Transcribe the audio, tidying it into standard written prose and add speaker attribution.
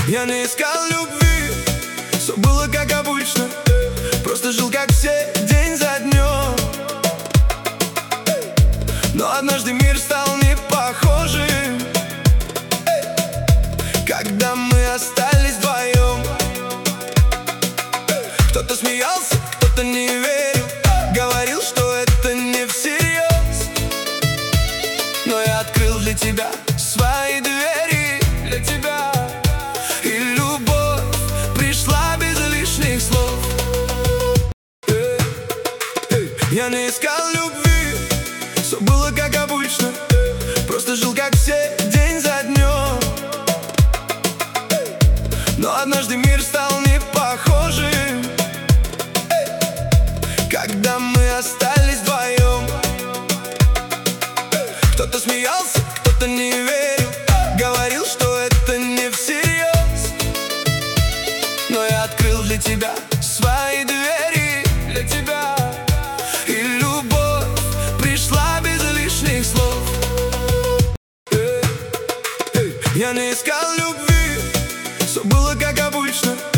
Speaker 1: Я не искал любви, все было как обычно. Просто жил как все, день за днем. Но однажды мир стал не похожим, когда мы остались вдвоем. Кто-то смеялся, кто-то не верил, говорил, что это не всерьез. Но я открыл для тебя свои двери, для тебя. И любовь пришла без лишних слов. Я не искал любви, все было как обычно. Просто жил как все, день за днем. Но однажды мир стал не похожим, когда мы остались вдвоем. Кто-то смеялся, кто-то не верил, говорил, что это не всерьез. Но я открыл для тебя свои двери, для тебя. И любовь пришла без лишних слов. Я не искал любви, все было как обычно.